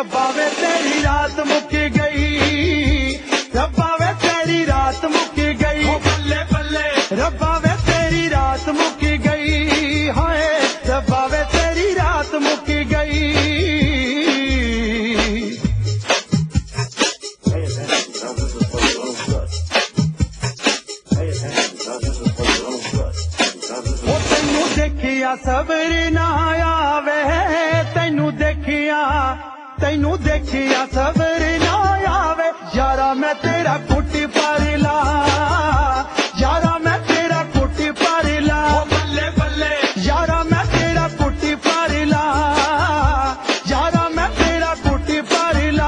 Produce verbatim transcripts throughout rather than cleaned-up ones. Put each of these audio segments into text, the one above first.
रब्बा वे तेरी रात मुक गई, रब्बा वे तेरी रात मुक गई, बल्ले बल्ले रब्बा वे तेरी रात मुक गई, हाय रब्बा वे तेरी रात मुक गई। तेनू देखिया सबर ना आवे, तेनू देखिया तेनू देखिया सबर ना आवे, यारा मैं तेरा कुट पर ला, यारा मैं तेरा कुट पर ला, बल्ले बल्ले यारा मैं तेरा कुट पर ला, यारा मैं तेरा कुट पर ला।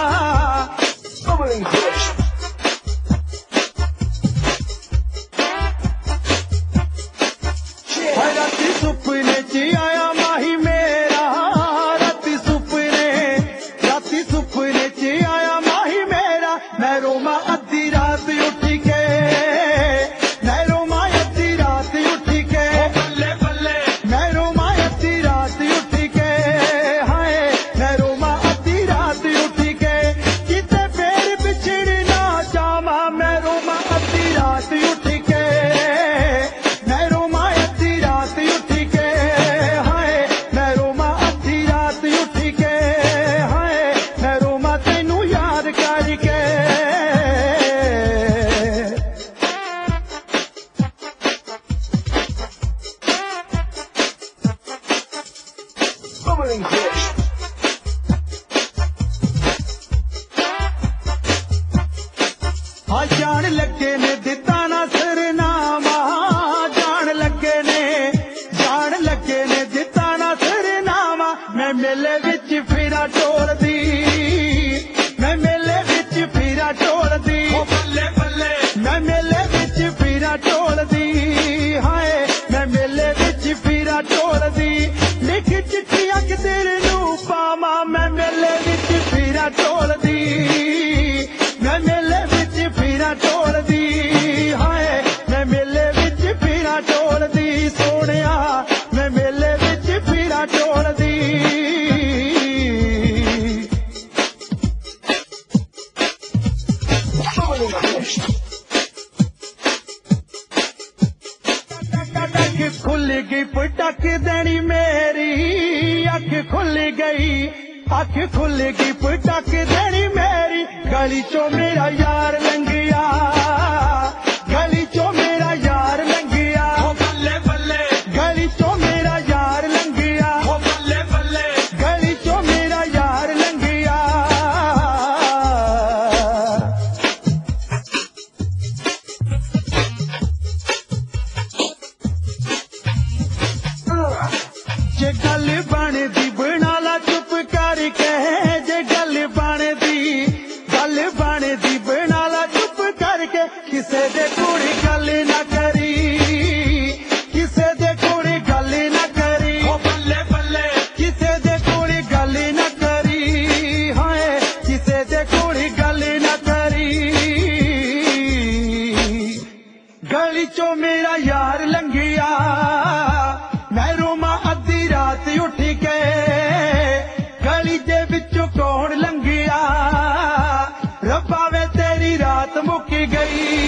राती सुपने च आया माही मेरा, राती सुपने राती सुपने च आया माही मेरा, मैं रोमा अद्धी रात उठ के, मैं रोमा अद्धी रात उठ के, बल्ले बल्ले मैं रोमा अद्धी रात उठ के, हाय मैं रोमा अद्धी रात उठ के, किते फेर पिछड़ ना जावा, मैं रोमा अद्धी रात उठ के, मैं रोमा अद्धी रात उठ के, हाय मैं रोमा अद्धी रात उठ के, हाय मैं रोमा तेनू याद करके। हाँ जान लगे ने दिता ना सरनामा, जान लगे ने जान लगे ने दिता ना सरनामा, मैं मेले विच फिरा टोलदी, मैं मेले विच फिरा टोलदी, बल्ले बल्ले मैं मेले विच फिरा टोलदी, हाय मैं मेले विच फिरा टोलदी, लिख चिट्ठियां कि तेरे नू पावा, मैं मेले विच फिरा टोलदी, मैं मेले विच फिरा टोलदी, हाय मैं मेले विच फिरा टोलदी, सोहणिया मैं मेले विच फिरा टोलदी। अख खुल गई पटक देनी मेरी, अख खुल गई अख खुल गई पटक देनी मेरी, गली चो मेरा यार लंघिया, गली चो मेरा यार लंघिया, बल्ले बल्ले गली चो मेरा यार लंघिया, बल्ले बल्ले गली चो मेरा यार लंघिया। जे गल बनदी बना ला चुप करके, जे गल बनदी गल बनदी बना ला चुप करके, किसे दे कोड़ी गल ना करी, किसे दे कोड़ी गल ना करी, बल्ले बल्ले किसे दे कोड़ी गल ना करी, हाय किसे दे कोड़ी गल ना करी। गली चो मेरा यार लंघिया, मैं रोमा अद्धी रात उठ के, गली दे विचों कौन लंघिया, रब्बा वे तेरी रात मुक गई।